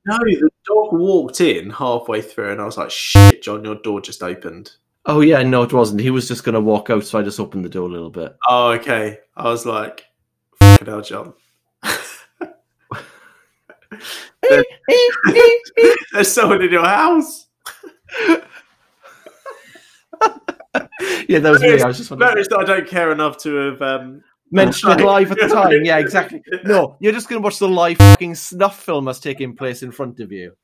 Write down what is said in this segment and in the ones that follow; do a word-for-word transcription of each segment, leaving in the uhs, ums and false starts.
No, the dog walked in halfway through, and I was like, "Shit, John, your door just opened." Oh yeah, no, it wasn't. He was just going to walk out, so I just opened the door a little bit. Oh, okay. I was like, "Fucking hell, John." there's, there's someone in your house. Yeah, that was me. I was just wondering. Noticed that I don't care enough to have um, mentioned it live at the time. Yeah, exactly. No, you're just going to watch the live fucking snuff film that's taking place in front of you.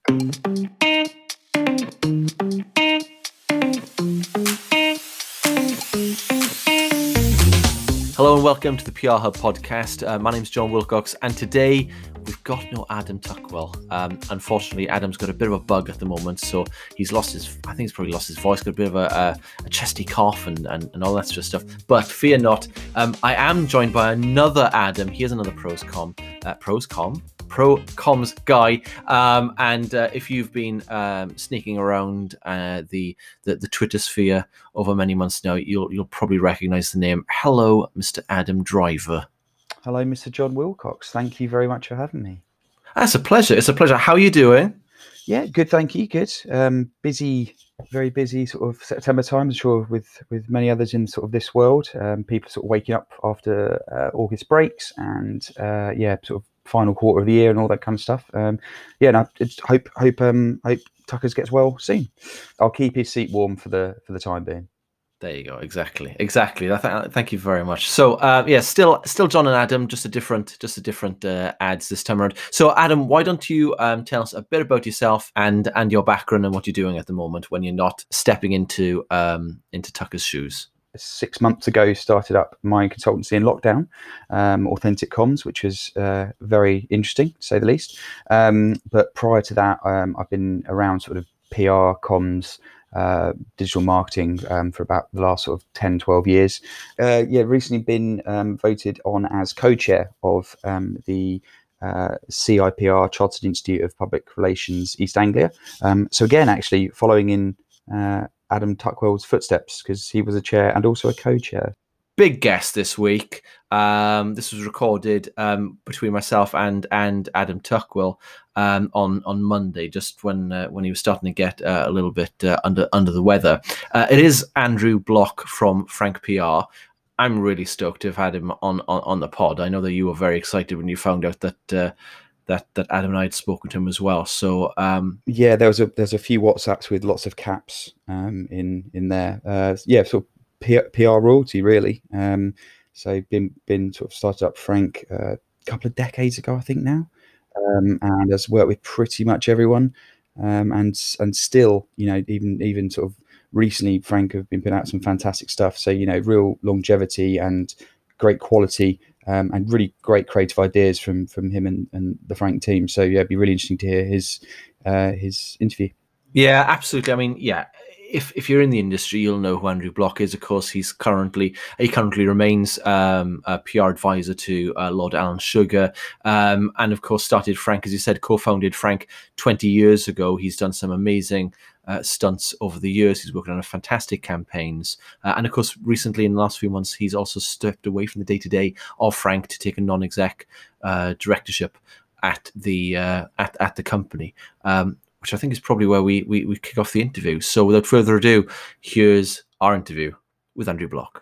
Hello and welcome to the P R Hub podcast. Uh, my name's John Wilcox, and today we've got no Adam Tuckwell. Um, unfortunately, Adam's got a bit of a bug at the moment, so he's lost his, I think he's probably lost his voice, got a bit of a, a, a chesty cough and, and, and all that sort of stuff. But fear not, um, I am joined by another Adam. He is another Proscom, uh, Proscom? Pro comms guy, um, and uh, if you've been um, sneaking around uh, the, the the Twitter sphere over many months now, you'll you'll probably recognise the name. Hello, Mister Adam Driver. Hello, Mister John Wilcox. Thank you very much for having me. That's a pleasure. It's a pleasure. How are you doing? Yeah, good. Thank you. Good. Um, busy, very busy. Sort of September time. I'm sure with with many others in sort of this world, um, people sort of waking up after uh, August breaks, and uh, yeah, sort of final quarter of the year and all that kind of stuff. Um, yeah, and I just hope hope um hope Tuckers gets well soon. I'll keep his seat warm for the for the time being. There you go. Exactly. Exactly. Thank you very much. So, uh, yeah, still, still John and Adam, just a different, just a different uh, ads this time around. So, Adam, why don't you um, tell us a bit about yourself and and your background and what you're doing at the moment when you're not stepping into um, into Tucker's shoes? Six months ago, started up my consultancy in lockdown, um, Authentic Comms, which was uh, very interesting, to say the least. Um, but prior to that, um, I've been around sort of P R, comms, uh, digital marketing um, for about the last sort of ten, twelve years. Uh, yeah, recently been um, voted on as co-chair of um, the uh, C I P R, Chartered Institute of Public Relations, East Anglia. Um, so again, actually following in uh, Adam Tuckwell's footsteps, because he was a chair and also a co-chair. Big guest this week. Um, this was recorded um, between myself and and Adam Tuckwell um, on on Monday, just when uh, when he was starting to get uh, a little bit uh, under under the weather. Uh, it is Andrew Block from Frank P R. I'm really stoked to have had him on, on, on the pod. I know that you were very excited when you found out that uh, that that Adam and I had spoken to him as well. So um, yeah, there was a there's a few WhatsApps with lots of caps um, in in there. Uh, yeah, sort of P- P R royalty really. Um, so been been sort of started up Frank uh, a couple of decades ago, I think now, um, and has worked with pretty much everyone. Um, and and still, you know, even even sort of recently, Frank have been putting out some fantastic stuff. So you know, real longevity and great quality. Um, and really great creative ideas from from him and, and the Frank team. So yeah, it'd be really interesting to hear his uh, his interview. Yeah, absolutely. I mean, yeah, if if you're in the industry, you'll know who Andrew Block is. Of course, he's currently he currently remains um, a P R advisor to uh, Lord Alan Sugar, um, and of course started Frank, as you said, co-founded Frank twenty years ago. He's done some amazing Uh, stunts over the years. He's working on fantastic campaigns. Uh, and of course, recently in the last few months, he's also stepped away from the day-to-day of Frank to take a non-exec uh, directorship at the uh, at, at the company, um, which I think is probably where we, we, we kick off the interview. So without further ado, here's our interview with Andrew Block.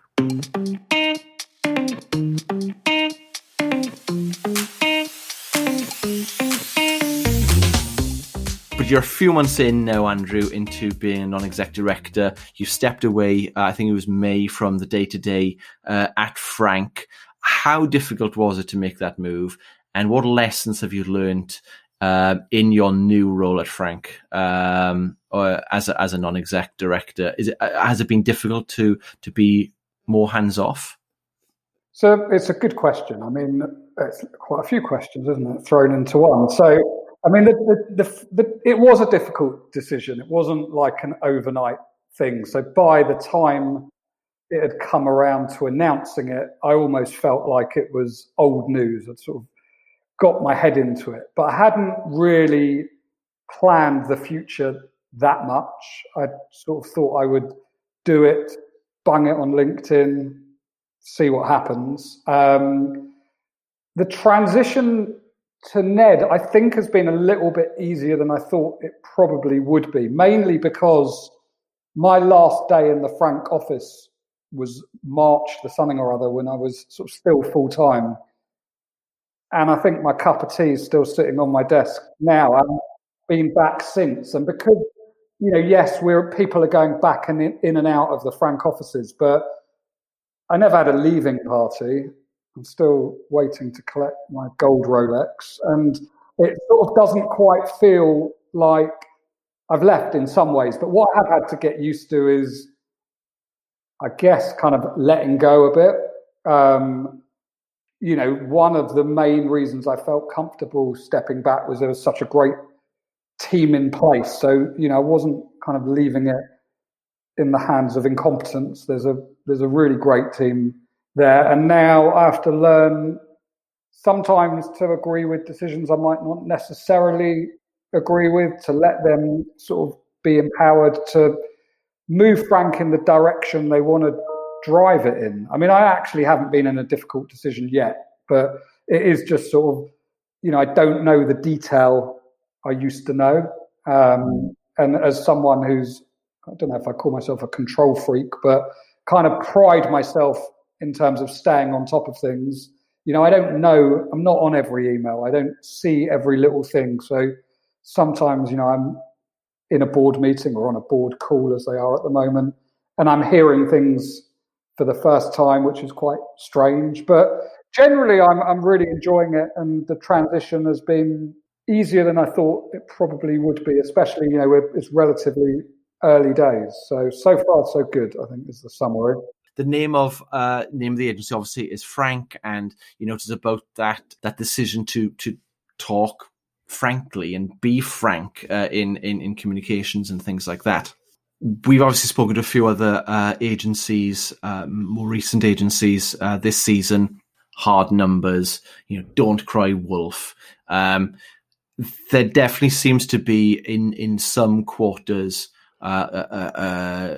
You're a few months in now, Andrew, into being a non-exec director. You've stepped away, uh, I think it was May, from the day-to-day uh, at Frank. How difficult was it to make that move? And what lessons have you learned uh, in your new role at Frank um, or as a, as a non-exec director? Is it, has it been difficult to to be more hands-off? So it's a good question. I mean, it's quite a few questions, isn't it, thrown into one? So I mean, the, the, the, the, it was a difficult decision. It wasn't like an overnight thing. So by the time it had come around to announcing it, I almost felt like it was old news. I'd sort of got my head into it, but I hadn't really planned the future that much. I sort of thought I would do it, bung it on LinkedIn, see what happens. Um, the transition to Ned, I think has been a little bit easier than I thought it probably would be, mainly because my last day in the Frank office was March the something or other, when I was sort of still full-time. And I think my cup of tea is still sitting on my desk now. I've been back since. And because, you know, yes, we're people are going back and in, in and out of the Frank offices, but I never had a leaving party. I'm still waiting to collect my gold Rolex. And it sort of doesn't quite feel like I've left in some ways. But what I've had to get used to is, I guess, kind of letting go a bit. Um, you know, one of the main reasons I felt comfortable stepping back was there was such a great team in place. So, you know, I wasn't kind of leaving it in the hands of incompetence. There's a there's a really great team there. And now I have to learn sometimes to agree with decisions I might not necessarily agree with, to let them sort of be empowered to move Frank in the direction they want to drive it in. I mean, I actually haven't been in a difficult decision yet, but it is just sort of, you know, I don't know the detail I used to know. Um, and as someone who's, I don't know if I call myself a control freak, but kind of pride myself in terms of staying on top of things. You know, I don't know, I'm not on every email. I don't see every little thing. So sometimes, you know, I'm in a board meeting or on a board call, as they are at the moment, and I'm hearing things for the first time, which is quite strange. But generally, I'm I'm really enjoying it, and the transition has been easier than I thought it probably would be, especially, you know, it's relatively early days. So, so far, so good, I think, is the summary. The name of uh, name of the agency obviously is Frank, and you know, it's about that that decision to to talk frankly and be frank uh, in, in in communications and things like that. We've obviously spoken to a few other uh, agencies, uh, more recent agencies uh, this season. Hard Numbers, you know, Don't Cry Wolf. Um, there definitely seems to be in in some quarters uh, uh, uh,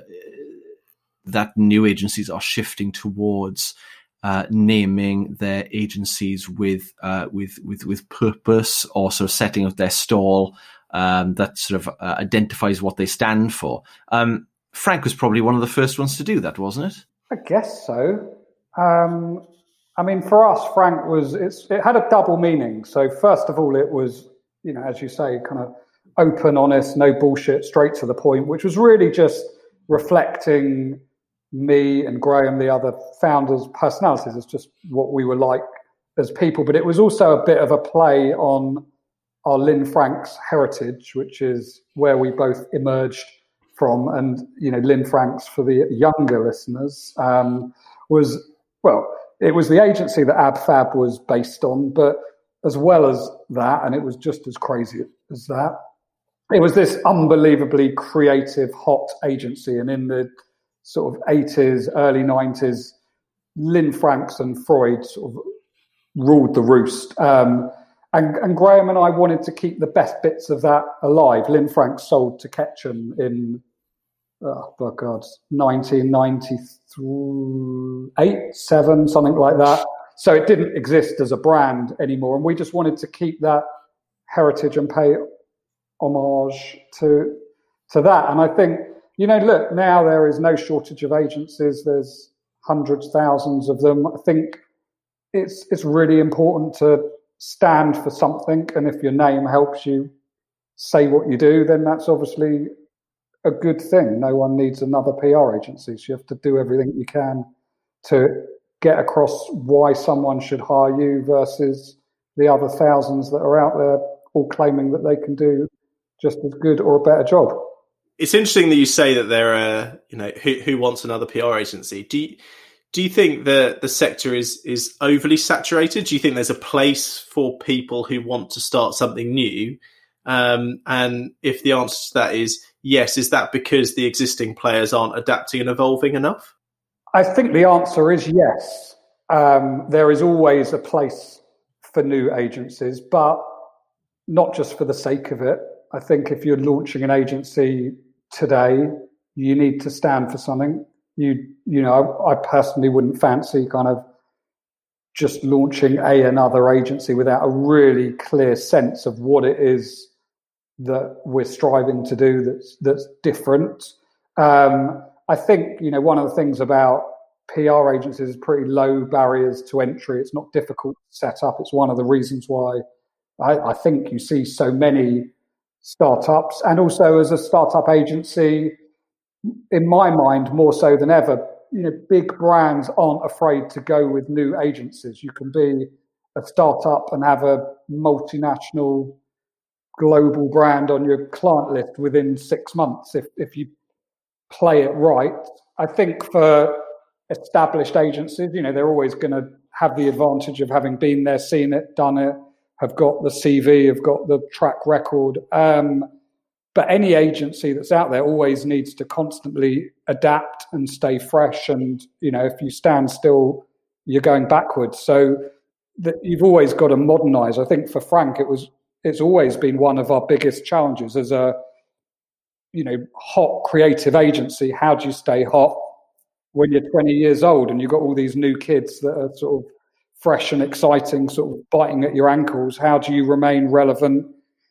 that new agencies are shifting towards uh, naming their agencies with uh, with with with purpose, or sort of setting up their stall um, that sort of uh, identifies what they stand for. Um, Frank was probably one of the first ones to do that, wasn't it? I guess so. Um, I mean, for us, Frank was, it's, it had a double meaning. So first of all, it was, you know, as you say, kind of open, honest, no bullshit, straight to the point, which was really just reflecting me and Graham, the other founders' personalities. It's just what we were like as people. But it was also a bit of a play on our Lynn Franks heritage, which is where we both emerged from. And, you know, Lynn Franks, for the younger listeners, um, was, well, it was the agency that Ab Fab was based on, but as well as that, and it was just as crazy as that, it was this unbelievably creative, hot agency. And in the sort of eighties, early nineties, Lynn Franks and Freud sort of ruled the roost. Um, and, and Graham and I wanted to keep the best bits of that alive. Lynn Franks sold to Ketchum in, oh, oh God, nineteen ninety-eight, seven, something like that. So it didn't exist as a brand anymore. And we just wanted to keep that heritage and pay homage to to that. And I think, you know, look, now there is no shortage of agencies. There's hundreds, thousands of them. I think it's it's really important to stand for something. And if your name helps you say what you do, then that's obviously a good thing. No one needs another P R agency. So you have to do everything you can to get across why someone should hire you versus the other thousands that are out there all claiming that they can do just as good or a better job. It's interesting that you say that there are, you know, who, who wants another P R agency? Do you, do you think that the sector is is overly saturated? Do you think there's a place for people who want to start something new? Um, and if the answer to that is yes, is that because the existing players aren't adapting and evolving enough? I think the answer is yes. Um, there is always a place for new agencies, but not just for the sake of it. I think if you're launching an agency today, you need to stand for something. You, you know, I, I personally wouldn't fancy kind of just launching a another agency without a really clear sense of what it is that we're striving to do that's that's different. Um, I think, you know, one of the things about P R agencies is pretty low barriers to entry. It's not difficult to set up. It's one of the reasons why I, I think you see so many startups. And also as a startup agency, in my mind, more so than ever, you know, big brands aren't afraid to go with new agencies. You can be a startup and have a multinational global brand on your client list within six months if, if you play it right. I think for established agencies, you know, they're always going to have the advantage of having been there, seen it, done it, have got the C V, have got the track record. Um, But any agency that's out there always needs to constantly adapt and stay fresh. And, you know, if you stand still, you're going backwards. So that you've always got to modernize. I think for Frank, it was, it's always been one of our biggest challenges as a, you know, hot creative agency. How do you stay hot when you're twenty years old and you've got all these new kids that are sort of fresh and exciting, sort of biting at your ankles? How do you remain relevant?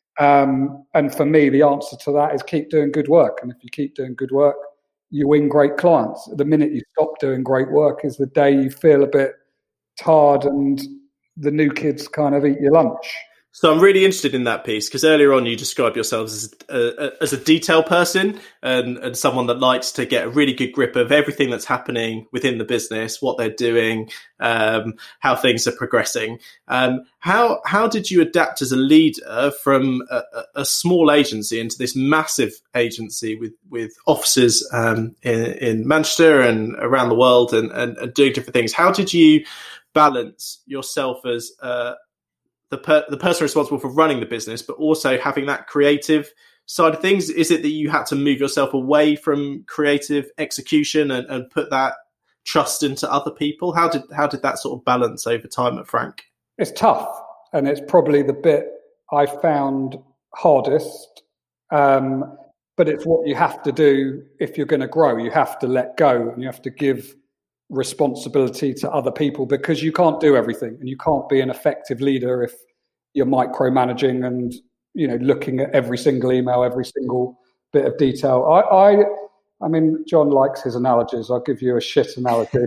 Um, and for me, the answer to that is keep doing good work. And if you keep doing good work, you win great clients. The minute you stop doing great work is the day you feel a bit tired and the new kids kind of eat your lunch. So I'm really interested in that piece because earlier on you described yourselves as a, as a detail person and, and someone that likes to get a really good grip of everything that's happening within the business, what they're doing, um, how things are progressing. Um, how how did you adapt as a leader from a, a small agency into this massive agency with with offices um, in, in Manchester and around the world and, and, and doing different things? How did you balance yourself as uh, the per- the person responsible for running the business, but also having that creative side of things? Is it that you had to move yourself away from creative execution and, and put that trust into other people? How did how did that sort of balance over time at Frank? It's tough, and it's probably the bit I found hardest. Um, but it's what you have to do if you're going to grow. You have to let go, and you have to give responsibility to other people because you can't do everything, and you can't be an effective leader if you're micromanaging and, you know, looking at every single email, every single bit of detail. I, I, I mean, John likes his analogies. I'll give you a shit analogy.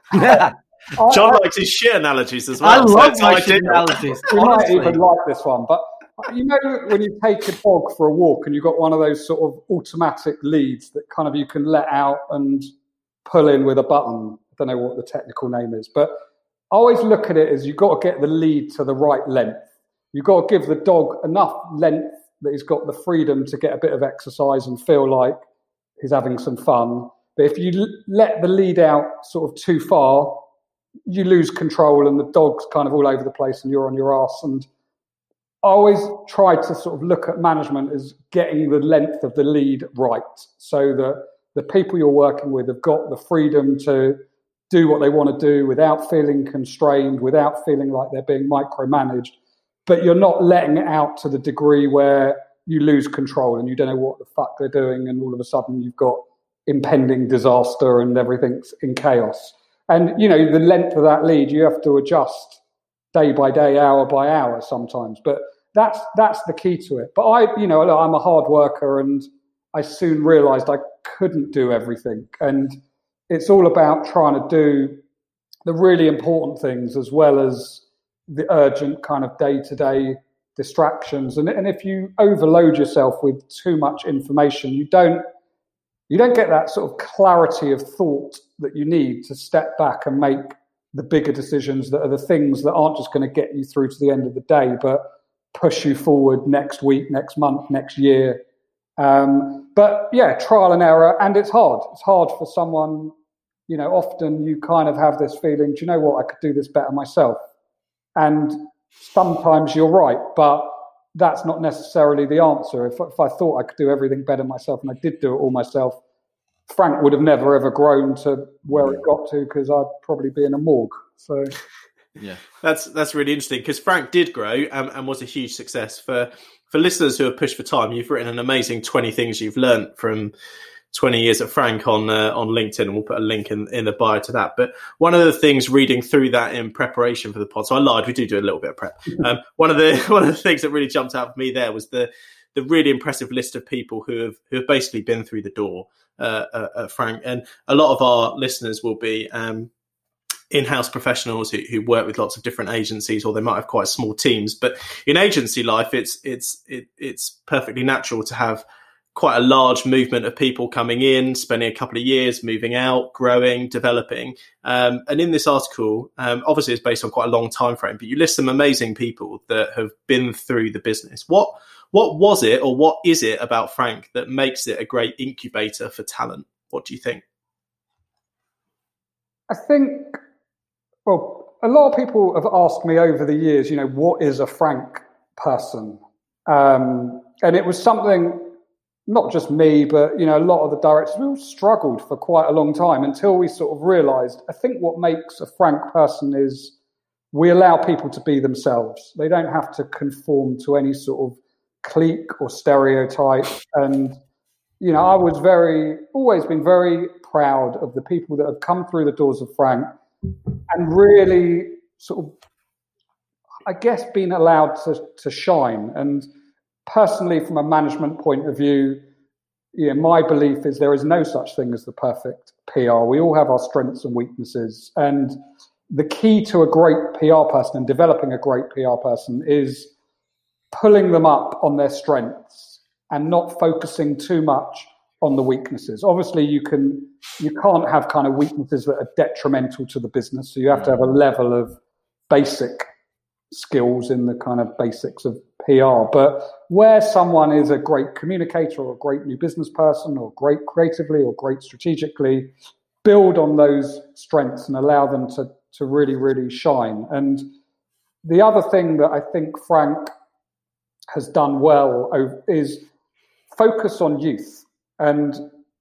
John I, likes his shit analogies as well. I love my shit analogies. You might even like this one, but you know when you take a dog for a walk and you've got one of those sort of automatic leads that kind of you can let out and pull in with a button. I don't know what the technical name is, but I always look at it as you've got to get the lead to the right length. You've got to give the dog enough length that he's got the freedom to get a bit of exercise and feel like he's having some fun. But if you let the lead out sort of too far, you lose control and the dog's kind of all over the place and you're on your ass. And I always try to sort of look at management as getting the length of the lead right so that the people you're working with have got the freedom to do what they want to do without feeling constrained, without feeling like they're being micromanaged. But you're not letting it out to the degree where you lose control and you don't know what the fuck they're doing and all of a sudden you've got impending disaster and everything's in chaos. And, you know, the length of that lead, you have to adjust day by day, hour by hour sometimes. But that's that's the key to it. But I, you know, I'm a hard worker and I soon realized I couldn't do everything. And it's all about trying to do the really important things as well as the urgent kind of day-to-day distractions. And, and if you overload yourself with too much information, you don't you don't get that sort of clarity of thought that you need to step back and make the bigger decisions that are the things that aren't just going to get you through to the end of the day, but push you forward next week, next month, next year. Um, but yeah, trial and error, and it's hard. It's hard for someone, you know, often you kind of have this feeling, do you know what, I could do this better myself. And sometimes you're right, but that's not necessarily the answer. If, if I thought I could do everything better myself and I did do it all myself, Frank would have never ever grown to where it got to because I'd probably be in a morgue. So yeah, that's that's really interesting because Frank did grow um, and was a huge success. For for listeners who have pushed for time, you've written an amazing twenty things you've learned from twenty years at Frank on uh, on LinkedIn, and we'll put a link in, in the bio to that. But one of the things reading through that in preparation for the pod, so I lied, we do do a little bit of prep. Um, one of the one of the things that really jumped out for me there was the the really impressive list of people who have who have basically been through the door uh, at, at Frank, and a lot of our listeners will be um, in-house professionals who, who work with lots of different agencies, or they might have quite small teams. But in agency life, it's it's it, it's perfectly natural to have quite a large movement of people coming in, spending a couple of years, moving out, growing, developing. Um, and in this article, um, obviously it's based on quite a long time frame, but you list some amazing people that have been through the business. What what was it, or what is it about Frank that makes it a great incubator for talent? What do you think? I think, well, a lot of people have asked me over the years, you know, what is a Frank person? Um, and it was something, not just me, but, you know, a lot of the directors, we all struggled for quite a long time until we sort of realized, I think what makes a Frank person is we allow people to be themselves. They don't have to conform to any sort of clique or stereotype. And, you know, I was very, always been very proud of the people that have come through the doors of Frank and really sort of, I guess, been allowed to, to shine. And personally, from a management point of view, you know, my belief is there is no such thing as the perfect P R. We all have our strengths and weaknesses. And the key to a great P R person and developing a great P R person is pulling them up on their strengths and not focusing too much on the weaknesses. Obviously, you can you can't have kind of weaknesses that are detrimental to the business. So you have to have a level of basic skills in the kind of basics of P R. But where someone is a great communicator or a great new business person or great creatively or great strategically, build on those strengths and allow them to, to really, really shine. And the other thing that I think Frank has done well is focus on youth. And,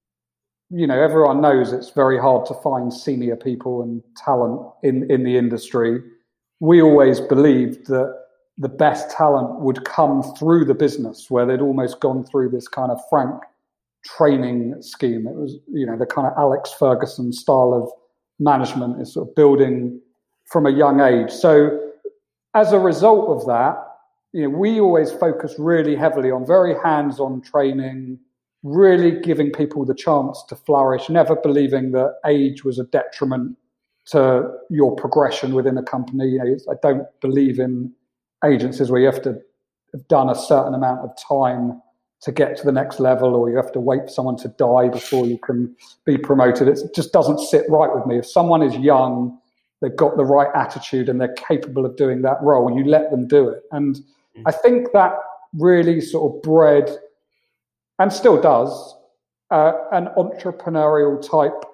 you know, everyone knows it's very hard to find senior people and talent in, in the industry. We always believed that the best talent would come through the business, where they'd almost gone through this kind of Frank training scheme. It was, you know, the kind of Alex Ferguson style of management is sort of building from a young age. So as a result of that, you know, we always focus really heavily on very hands-on training, really giving people the chance to flourish, never believing that age was a detriment to your progression within a company. You know, I don't believe in agencies where you have to have done a certain amount of time to get to the next level, or you have to wait for someone to die before you can be promoted. It just doesn't sit right with me. If someone is young, they've got the right attitude and they're capable of doing that role, and you let them do it. And I think that really sort of bred, and still does, uh, an entrepreneurial type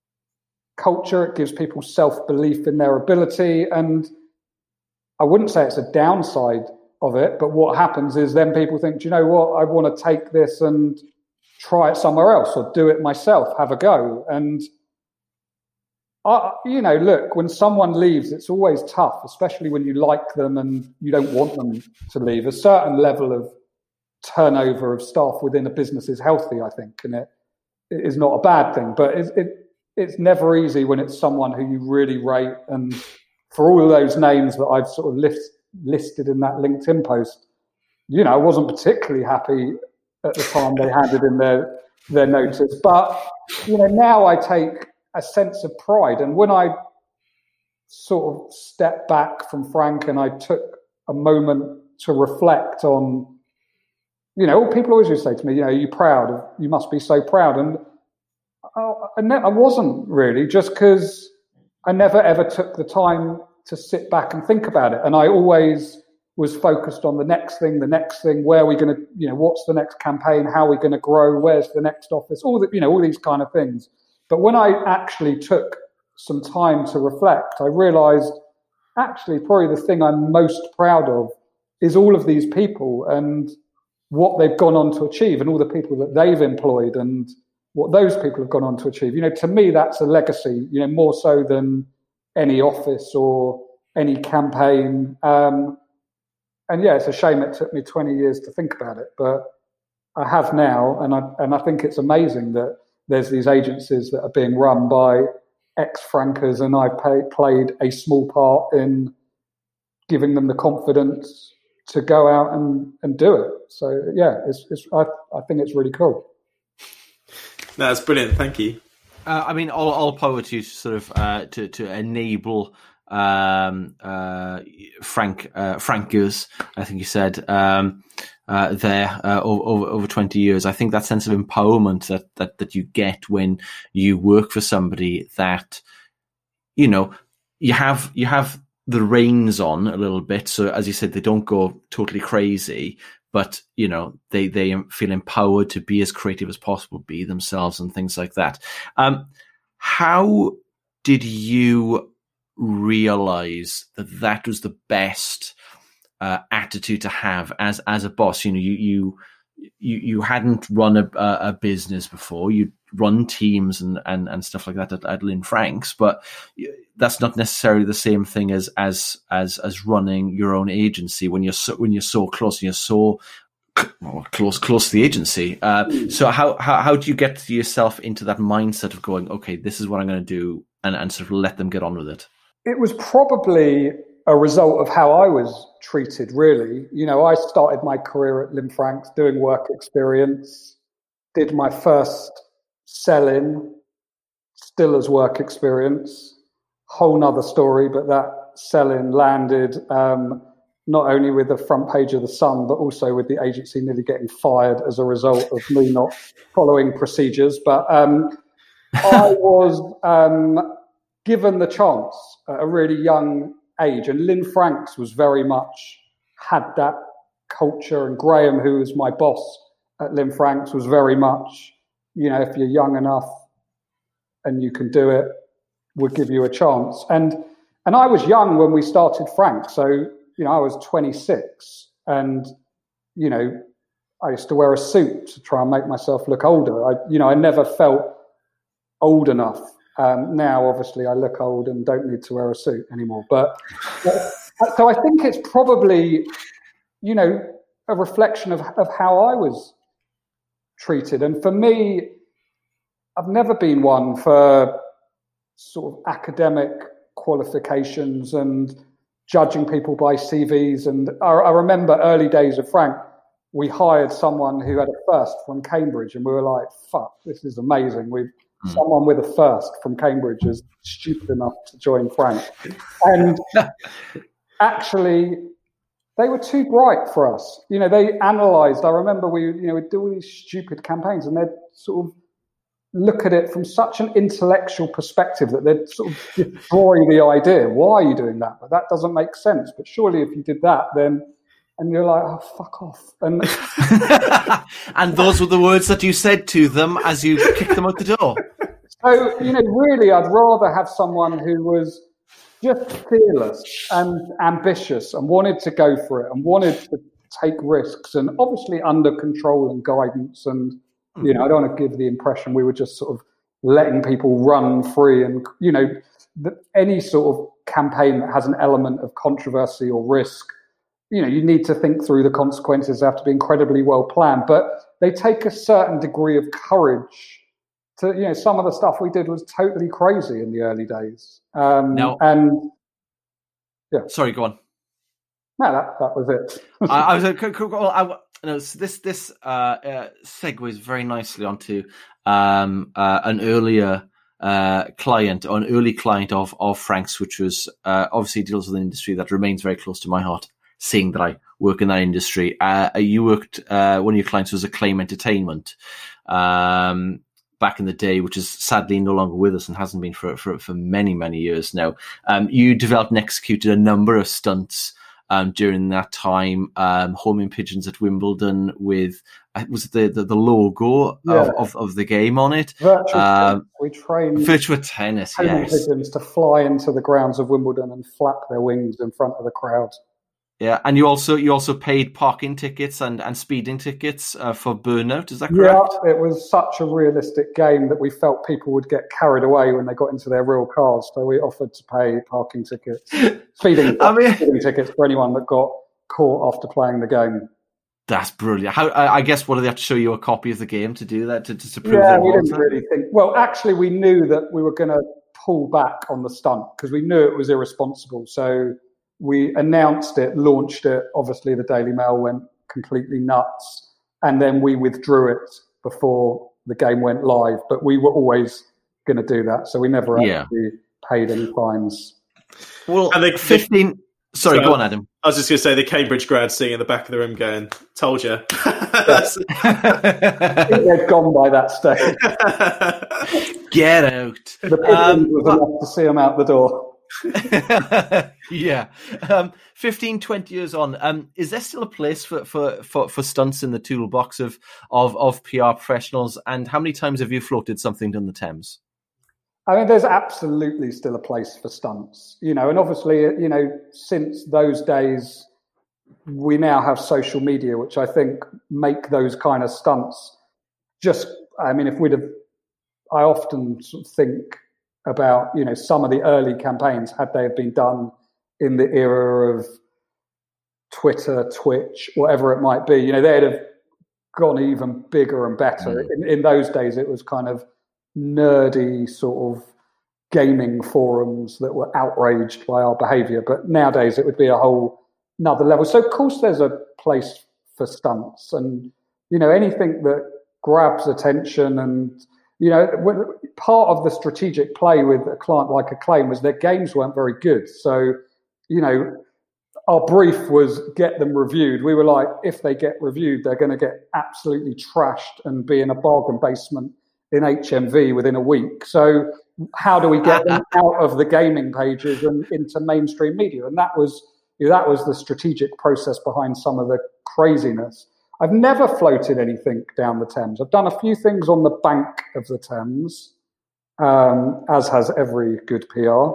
culture. It gives people self-belief in their ability. And I wouldn't say it's a downside of it, but what happens is then people think, do you know what, I want to take this and try it somewhere else or do it myself, have a go. And, I, you know, look, when someone leaves, it's always tough, especially when you like them and you don't want them to leave. A certain level of turnover of staff within a business is healthy, I think, and it, it is not a bad thing. But it, it it's never easy when it's someone who you really rate. And for all of those names that I've sort of list, listed in that LinkedIn post, you know, I wasn't particularly happy at the time they handed in their their notice. But, you know, now I take a sense of pride. And when I sort of stepped back from Frank and I took a moment to reflect on, you know, people always used to say to me, you know, are you proud? You must be so proud. And I, I, ne- I wasn't really, just because I never ever took the time to sit back and think about it. And I always was focused on the next thing, the next thing, where are we going to, you know, what's the next campaign? How are we going to grow? Where's the next office? All the, you know, all these kind of things. But when I actually took some time to reflect, I realized actually probably the thing I'm most proud of is all of these people and what they've gone on to achieve, and all the people that they've employed and what those people have gone on to achieve. You know, to me, that's a legacy, you know, more so than any office or any campaign. Um, and yeah, it's a shame it took me twenty years to think about it, but I have now. And I, and I think it's amazing that there's these agencies that are being run by ex-frankers, and I pay, played a small part in giving them the confidence to go out and, and do it. So yeah, it's, it's I, I think it's really cool. No, that's brilliant. Thank you. Uh, I mean, all, all power to you to sort of uh, to to enable um, uh, Frank uh, Frankers, I think you said um, uh, there uh, over, over twenty years. I think that sense of empowerment that, that that you get when you work for somebody that, you know, you have you have the reins on a little bit. So as you said, they don't go totally crazy, but you know, they they feel empowered to be as creative as possible, be themselves, and things like that. Um, how did you realize that that was the best uh, attitude to have as as a boss? You know, you you you, you hadn't run a, a business before. You'd run teams and, and, and stuff like that at, at Lynn Franks, but that's not necessarily the same thing as as as as running your own agency when you're so, when you're so close and you're so well, close close to the agency. Uh, so how, how how do you get yourself into that mindset of going, okay, this is what I'm going to do, and, and sort of let them get on with it? It was probably a result of how I was treated, really. You know, I started my career at Lynn Franks doing work experience, did my first sell-in, still as work experience, whole nother story, but that sell-in landed um, not only with the front page of the Sun, but also with the agency nearly getting fired as a result of me not following procedures. But um, I was um, given the chance at a really young age, and Lynn Franks was very much had that culture, and Graham, who was my boss at Lynn Franks, was very much, you know, if you're young enough and you can do it, we'll give you a chance. And and I was young when we started Frank, so you know, I was twenty-six, and you know, I used to wear a suit to try and make myself look older. I, you know, I never felt old enough. Um, now, obviously, I look old and don't need to wear a suit anymore. But so I think it's probably, you know, a reflection of, of how I was treated. And for me, I've never been one for sort of academic qualifications and judging people by C Vs. And I, I remember early days of Frank, we hired someone who had a first from Cambridge, and we were like, fuck, this is amazing. We've someone with a first from Cambridge is stupid enough to join Frank. And actually, they were too bright for us. You know, they analysed. I remember we, you know, we'd do all these stupid campaigns, and they'd sort of look at it from such an intellectual perspective that they'd sort of destroy the idea. Why are you doing that? But that doesn't make sense. But surely if you did that, then... And you're like, oh, fuck off. And and those were the words that you said to them as you kicked them out the door. So, you know, really, I'd rather have someone who was just fearless and ambitious and wanted to go for it and wanted to take risks and obviously under control and guidance. And, you know, I don't want to give the impression we were just sort of letting people run free. And, you know, the, any sort of campaign that has an element of controversy or risk, you know, you need to think through the consequences. They have to be incredibly well planned, but they take a certain degree of courage to, you know, some of the stuff we did was totally crazy in the early days. Um, no. And yeah. Sorry, go on. No, that, that was it. I, I was uh, well, I, no, so this this uh, uh, segues very nicely onto um, uh, an earlier uh, client or an early client of of Frank's, which was uh, obviously deals with an industry that remains very close to my heart. Seeing that I work in that industry, uh, you worked. Uh, one of your clients was Acclaim Entertainment um, back in the day, which is sadly no longer with us and hasn't been for for, for many many years now. Um, you developed and executed a number of stunts um, during that time. Um, Homing Pigeons at Wimbledon with uh, was it the the, the logo yeah. of, of of the game on it. Virtual um, we trained virtual tennis. Homing Yes, pigeons to fly into the grounds of Wimbledon and flap their wings in front of the crowd. Yeah, and you also you also paid parking tickets and, and speeding tickets uh, for Burnout. Is that correct? Yeah, it was such a realistic game that we felt people would get carried away when they got into their real cars. So we offered to pay parking tickets, speeding, I mean, speeding tickets for anyone that got caught after playing the game. That's brilliant. How I, I guess what do they have to show you a copy of the game to do that to, to, to prove yeah, that? we didn't really think. Well, actually, we knew that we were going to pull back on the stunt because we knew it was irresponsible. So we announced it, launched it. Obviously, the Daily Mail went completely nuts, and then we withdrew it before the game went live. But we were always going to do that, so we never actually yeah. paid any fines. Well, and they fifteen. Sorry, so, go on, Adam. I was just going to say the Cambridge grads sitting in the back of the room going, "Told you." I think they'd gone by that stage. Get out. The um, was but... enough to see them out the door. yeah. Um, fifteen, twenty years on, um, is there still a place for, for, for, for stunts in the toolbox of, of, of P R professionals? And how many times have you floated something down the Thames? I mean, there's absolutely still a place for stunts, you know, and obviously, you know, since those days, we now have social media, which I think make those kind of stunts just, I mean, if we'd have, I often sort of think about, you know, some of the early campaigns, had they have been done in the era of Twitter, Twitch, whatever it might be, you know, they'd have gone even bigger and better. Mm. In, in those days, it was kind of nerdy sort of gaming forums that were outraged by our behaviour, but nowadays it would be a whole another level. So of course there's a place for stunts, and you know, anything that grabs attention. And you know, part of the strategic play with a client like Acclaim was their games weren't very good, so you know, our brief was get them reviewed. We were like, if they get reviewed, they're going to get absolutely trashed and be in a bargain basement in H M V within a week. So how do we get them out of the gaming pages and into mainstream media? And that was, you know, that was the strategic process behind some of the craziness. I've never floated anything down the Thames. I've done a few things on the bank of the Thames, um, as has every good P R.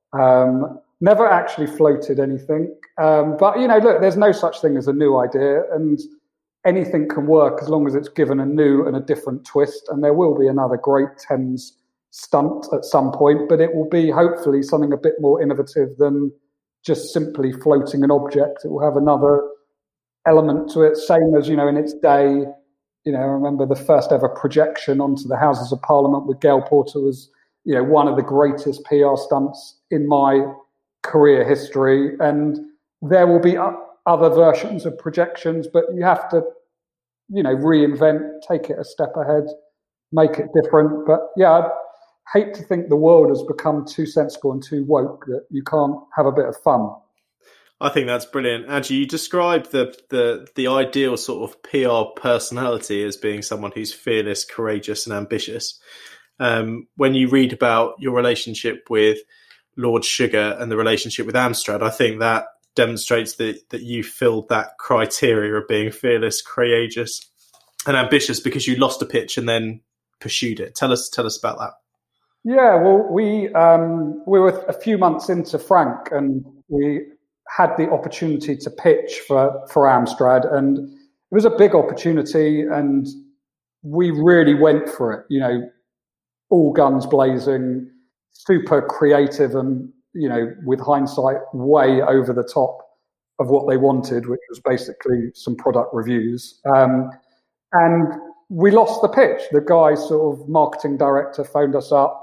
Um, never actually floated anything. Um, but, you know, look, there's no such thing as a new idea, and anything can work as long as it's given a new and a different twist. And there will be another great Thames stunt at some point, but it will be hopefully something a bit more innovative than just simply floating an object. It will have another element to it, same as, you know, in its day, you know, I remember the first ever projection onto the Houses of Parliament with Gail Porter was, you know, one of the greatest P R stunts in my career history. And there will be other versions of projections, but you have to, you know, reinvent, take it a step ahead, make it different. But yeah, I hate to think the world has become too sensible and too woke that you can't have a bit of fun. I think that's brilliant. Angie, you described the, the, the ideal sort of P R personality as being someone who's fearless, courageous and ambitious. Um, when you read about your relationship with Lord Sugar and the relationship with Amstrad, I think that demonstrates that, that you filled that criteria of being fearless, courageous and ambitious because you lost a pitch and then pursued it. Tell us, tell us about that. Yeah, well, we um, we were a few months into Frank, and we had the opportunity to pitch for, for Amstrad, and it was a big opportunity, and we really went for it, you know, all guns blazing, super creative, and, you know, with hindsight, way over the top of what they wanted, which was basically some product reviews. Um, and we lost the pitch. The guy, sort of marketing director, phoned us up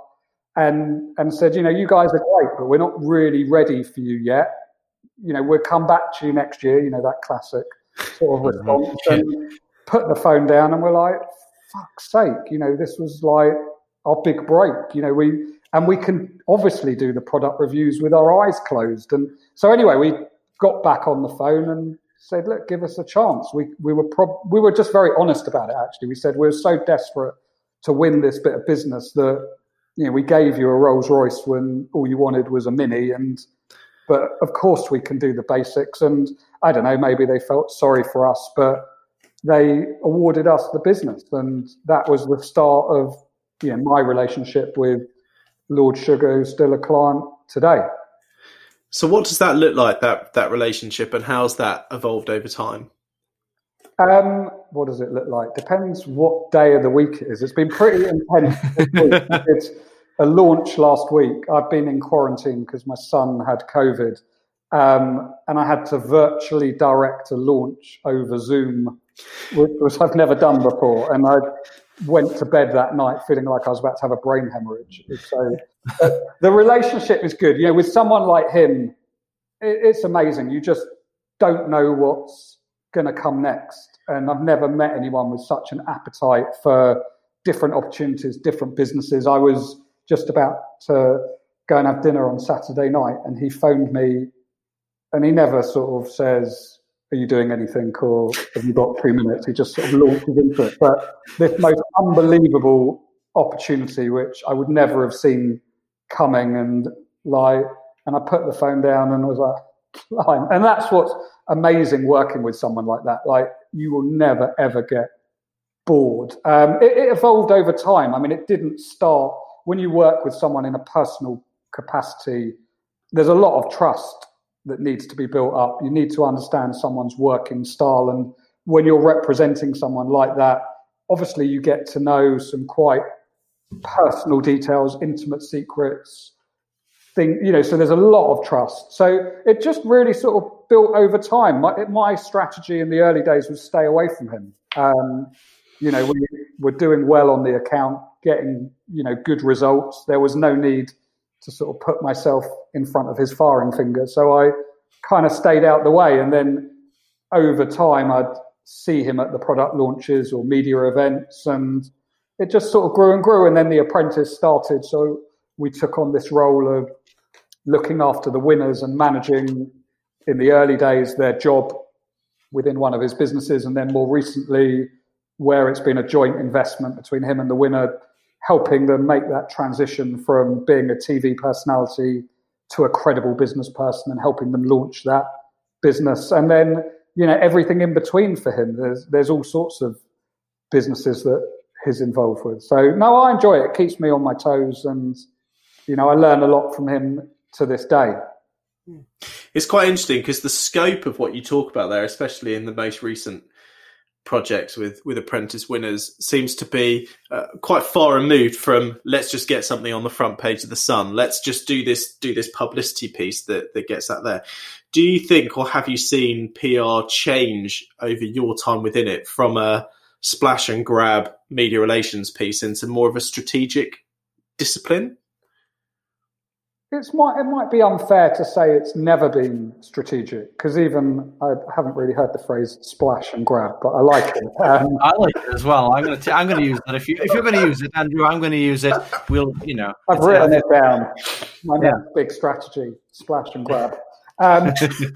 and and said, you know, you guys are great, but we're not really ready for you yet. You know, we'll come back to you next year, you know, that classic sort of response. And put the phone down, and we're like, fuck's sake, you know, this was like our big break. You know, we and we can obviously do the product reviews with our eyes closed. And so anyway, we got back on the phone and said, look, give us a chance. We we were prob- we were just very honest about it, actually. We said we were so desperate to win this bit of business that, you know, we gave you a Rolls Royce when all you wanted was a Mini, and but of course we can do the basics. And I don't know, maybe they felt sorry for us, but they awarded us the business, and that was the start of, you know, my relationship with Lord Sugar, who's still a client today. So what does that look like, that that relationship, and how's that evolved over time? Um, what does it look like? Depends what day of the week it is. It's been pretty intense this week. It's a launch last week. I've been in quarantine because my son had COVID, Um, and I had to virtually direct a launch over Zoom, which was I've never done before. And I went to bed that night feeling like I was about to have a brain hemorrhage. So uh, the relationship is good. You know, with someone like him, it, it's amazing. You just don't know what's going to come next. And I've never met anyone with such an appetite for different opportunities, different businesses. I was just about to go and have dinner on Saturday night, and he phoned me, and he never sort of says, "Are you doing anything?" or "Have you got two minutes?" He just sort of launches into it. But this most unbelievable opportunity, which I would never have seen coming, and like, and I put the phone down and was like, Line. And that's what's amazing working with someone like that. Like, you will never ever get bored. Um, it, it evolved over time. I mean, it didn't start when you work with someone in a personal capacity. There's a lot of trust that needs to be built up. You need to understand someone's working style, and when you're representing someone like that, obviously you get to know some quite personal details, intimate secrets, thing, you know, so there's a lot of trust. So it just really sort of built over time. My, my strategy in the early days was stay away from him. Um, you know, we were doing well on the account, getting, you know, good results. There was no need to sort of put myself in front of his firing finger. So I kind of stayed out the way. And then over time, I'd see him at the product launches or media events, and it just sort of grew and grew. And then The Apprentice started. So we took on this role of looking after the winners and managing, in the early days, their job within one of his businesses. And then more recently, where it's been a joint investment between him and the winner, helping them make that transition from being a T V personality to a credible business person and helping them launch that business. And then, you know, everything in between for him. There's there's all sorts of businesses that he's involved with. So, no, I enjoy it. It keeps me on my toes, and, you know, I learn a lot from him to this day. It's quite interesting because the scope of what you talk about there, especially in the most recent projects with, with Apprentice winners, seems to be uh, quite far removed from let's just get something on the front page of the Sun. Let's just do this do this publicity piece that, that gets that there. Do you think, or have you seen P R change over your time within it from a splash and grab media relations piece into more of a strategic discipline? It's might, it might be unfair to say it's never been strategic, because even I haven't really heard the phrase splash and grab, but I like it. Um, I like it as well. I'm going to I'm going to use that. If you if you're going to use it, Andrew, I'm going to use it. We'll, you know, I've written it down. My yeah. next big strategy: splash and grab. Um,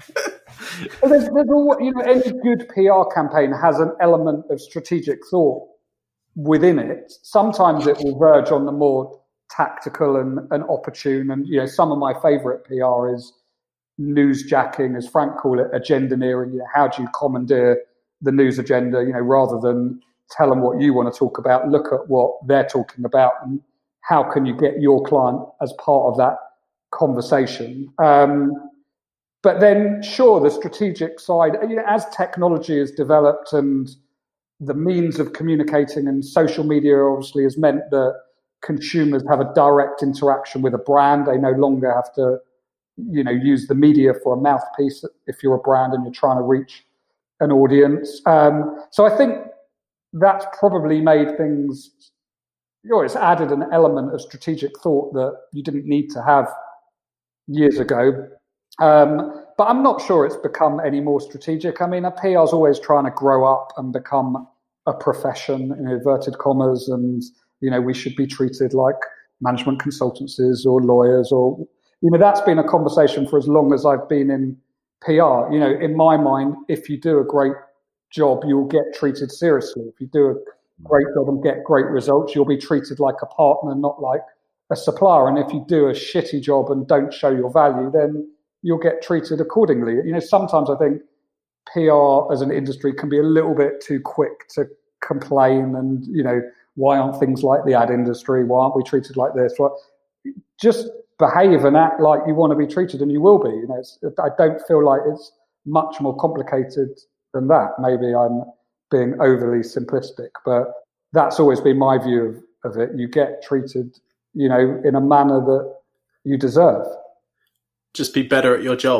there's, there's all, you know, any good P R campaign has an element of strategic thought within it. Sometimes it will verge on the more tactical and, and opportune, and, you know, some of my favorite P R is newsjacking, as Frank called it, agendaneering. You know, how do you commandeer the news agenda? You know, rather than tell them what you want to talk about, look at what they're talking about, and how can you get your client as part of that conversation. Um, but then, sure, the strategic side, you know, as technology has developed and the means of communicating, and social media obviously has meant that consumers have a direct interaction with a brand. They no longer have to, you know, use the media for a mouthpiece if you're a brand and you're trying to reach an audience. Um, so I think that's probably made things, you know, it's added an element of strategic thought that you didn't need to have years ago. Um, but I'm not sure it's become any more strategic. I mean, a P R's always trying to grow up and become a profession, in inverted commas, and, you know, we should be treated like management consultancies or lawyers, or, you know, that's been a conversation for as long as I've been in P R. You know, in my mind, if you do a great job, you'll get treated seriously. If you do a great job and get great results, you'll be treated like a partner, not like a supplier. And if you do a shitty job and don't show your value, then you'll get treated accordingly. You know, sometimes I think P R as an industry can be a little bit too quick to complain and, you know, why aren't things like the ad industry? Why aren't we treated like this? Well, just behave and act like you want to be treated, and you will be. You know, it's, I don't feel like it's much more complicated than that. Maybe I'm being overly simplistic, but that's always been my view of, of it. You get treated, you know, in a manner that you deserve. Just be better at your job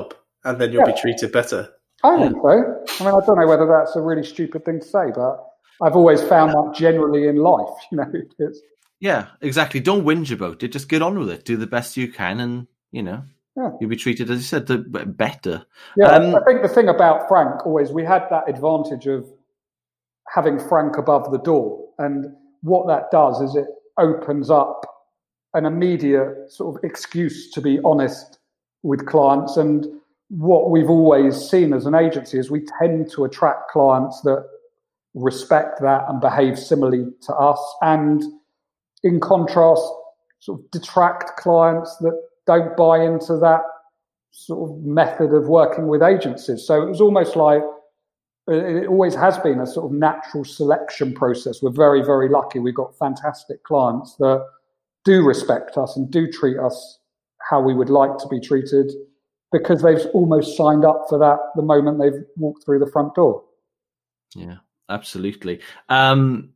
and then you'll Yeah. be treated better. I think so. I mean, I don't know whether that's a really stupid thing to say, but I've always found that generally in life, you know. It's, Yeah, exactly. Don't whinge about it. Just get on with it. Do the best you can, and you know, yeah. you'll be treated, as you said, the, better. Yeah, Um, I think the thing about Frank always, we had that advantage of having Frank above the door, and what that does is it opens up an immediate sort of excuse to be honest with clients. And what we've always seen as an agency is we tend to attract clients that respect that and behave similarly to us, and in contrast, sort of detract clients that don't buy into that sort of method of working with agencies. So it was almost like, it always has been a sort of natural selection process. We're very, very lucky. We've got fantastic clients that do respect us and do treat us how we would like to be treated, because they've almost signed up for that the moment they've walked through the front door. Yeah, absolutely. Um,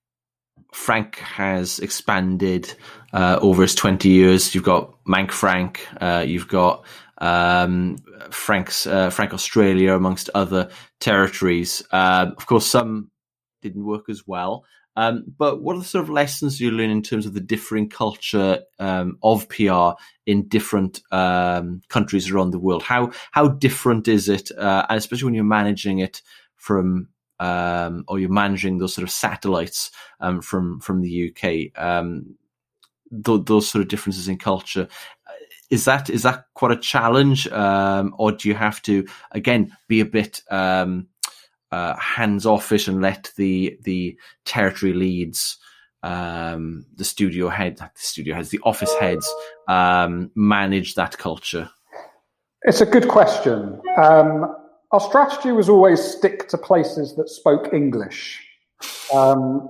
Frank has expanded uh, over his twenty years. You've got Mank Frank, uh, you've got um, Frank's uh, Frank Australia, amongst other territories. Uh, of course, some didn't work as well. Um, but what are the sort of lessons you learn in terms of the differing culture um, of P R in different um, countries around the world? How how different is it, uh, and especially when you're managing it from, um, or you're managing those sort of satellites um, from from the U K? Um, th- those sort of differences in culture. Is that is that quite a challenge, um, or do you have to again be a bit um, Uh, hands off it and let the the territory leads, um, the studio head, the studio heads, the office heads um, manage that culture? It's a good question. Um, our strategy was always stick to places that spoke English. Um,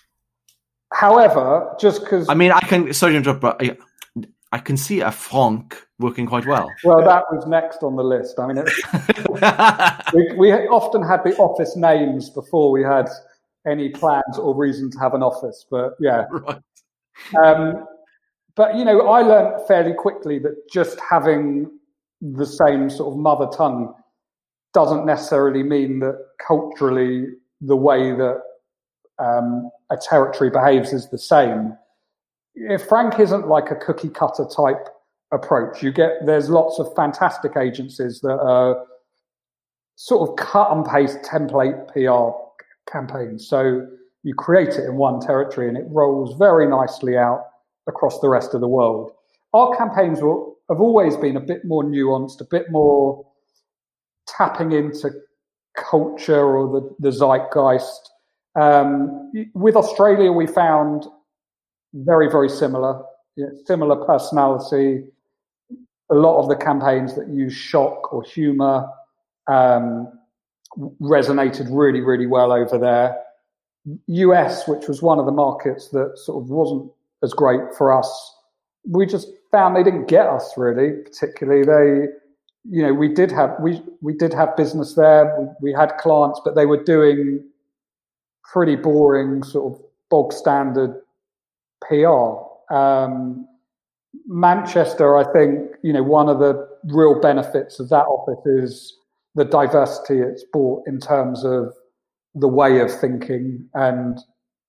however, just because I mean, I can sorry to interrupt, but I, I can see a Frank working quite well. Well, that was next on the list. I mean, it's, we, we often had the office names before we had any plans or reason to have an office. But yeah, Right. Um, but you know, I learned fairly quickly that just having the same sort of mother tongue doesn't necessarily mean that culturally the way that um, a territory behaves is the same. If Frank isn't like a cookie cutter type approach, you get there's lots of fantastic agencies that are sort of cut and paste template P R campaigns. So you create it in one territory and it rolls very nicely out across the rest of the world. Our campaigns will, have always been a bit more nuanced, a bit more tapping into culture or the, the zeitgeist. Um, with Australia, we found very, very similar, you know, similar personality. A lot of the campaigns that use shock or humor um, resonated really, really well over there. U S, which was one of the markets that sort of wasn't as great for us, we just found they didn't get us really particularly. They, you know, we did have we we did have business there. We, we had clients, but they were doing pretty boring sort of bog standard P R. Um, Manchester, I think, you know, one of the real benefits of that office is the diversity it's brought in terms of the way of thinking, and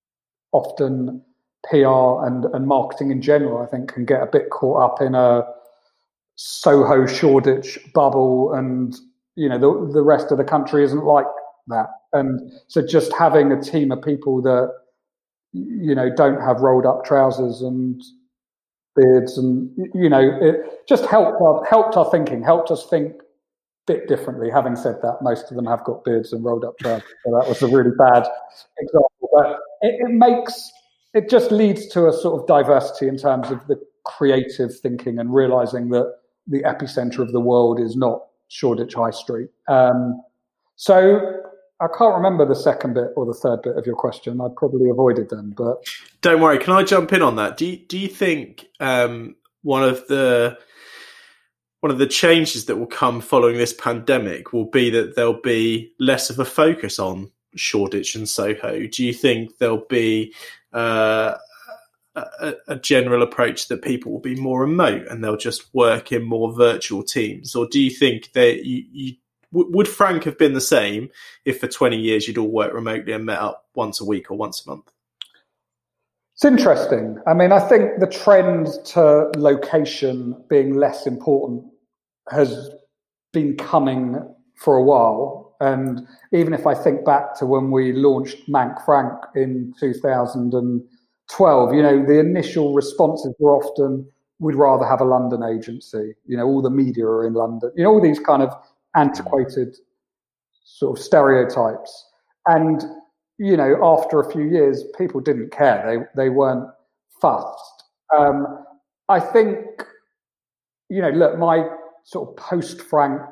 often P R and, and marketing in general, I think, can get a bit caught up in a Soho, Shoreditch bubble, and, you know, the, the rest of the country isn't like that. And so just having a team of people that, you know, don't have rolled up trousers and beards, and, you know, it just helped our, helped our thinking, helped us think a bit differently. Having said that, most of them have got beards and rolled up trousers, so that was a really bad example. But it, it makes, it just leads to a sort of diversity in terms of the creative thinking and realizing that the epicenter of the world is not Shoreditch High Street. Um, so I can't remember the second bit or the third bit of your question. I probably avoided them, but don't worry. Can I jump in on that? Do you, do you think um, one of the one of the changes that will come following this pandemic will be that there'll be less of a focus on Shoreditch and Soho? Do you think there'll be uh, a, a general approach that people will be more remote and they'll just work in more virtual teams? Or do you think that you, you would Frank have been the same if for twenty years you'd all worked remotely and met up once a week or once a month? It's interesting. I mean, I think the trend to location being less important has been coming for a while. And even if I think back to when we launched Mank Frank in two thousand twelve, you know, the initial responses were often, we'd rather have a London agency. You know, all the media are in London. You know, all these kind of antiquated sort of stereotypes. And, you know, after a few years, people didn't care. They, they weren't fussed. Um, I think, you know, look, my sort of post-Frank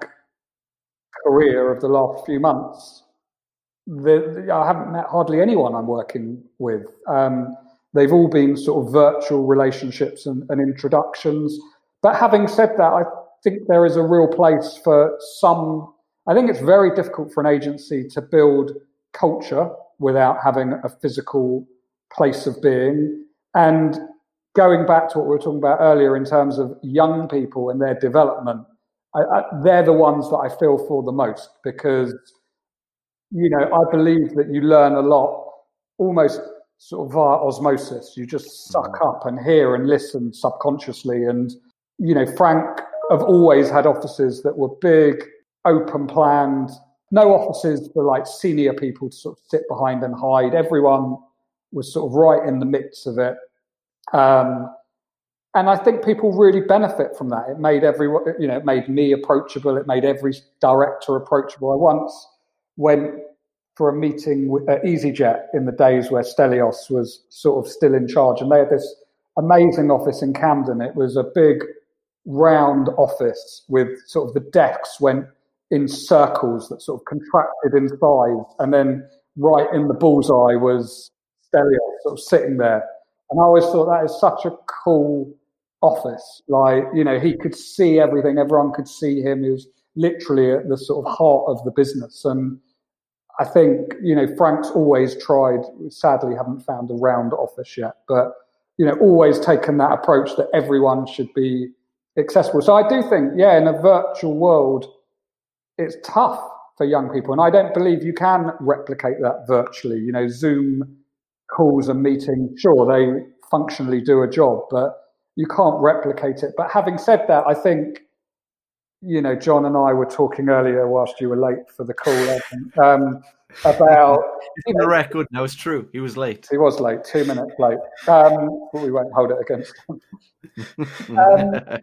career of the last few months, the, the, I haven't met hardly anyone I'm working with. Um, they've all been sort of virtual relationships and, and introductions. But having said that, I think there is a real place for some. I think it's very difficult for an agency to build culture without having a physical place of being. And going back to what we were talking about earlier in terms of young people and their development, I, I, they're the ones that I feel for the most, because, you know, I believe that you learn a lot almost sort of via osmosis. You just suck up and hear and listen subconsciously. And, you know, Frank have always had offices that were big, open planned, no offices for like senior people to sort of sit behind and hide. Everyone was sort of right in the midst of it. Um, and I think people really benefit from that. It made everyone, you know, it made me approachable. It made every director approachable. I once went for a meeting with, at EasyJet in the days where Stelios was sort of still in charge, and they had this amazing office in Camden. It was a big round office with sort of the desks went in circles that sort of contracted in size, and then right in the bullseye was Stelios sort of sitting there. And I always thought that is such a cool office. Like, you know, he could see everything. Everyone could see him. He was literally at the sort of heart of the business. And I think, you know, Frank's always tried, sadly haven't found a round office yet, but, you know, always taken that approach that everyone should be accessible. So I do think, yeah, in a virtual world, it's tough for young people. And I don't believe you can replicate that virtually. You know, Zoom calls and meetings, sure, they functionally do a job, but you can't replicate it. But having said that, I think, you know, John and I were talking earlier whilst you were late for the call um, about... It's in the record. No, it's true. He was late. He was late, two minutes late. Um, but we won't hold it against him. um,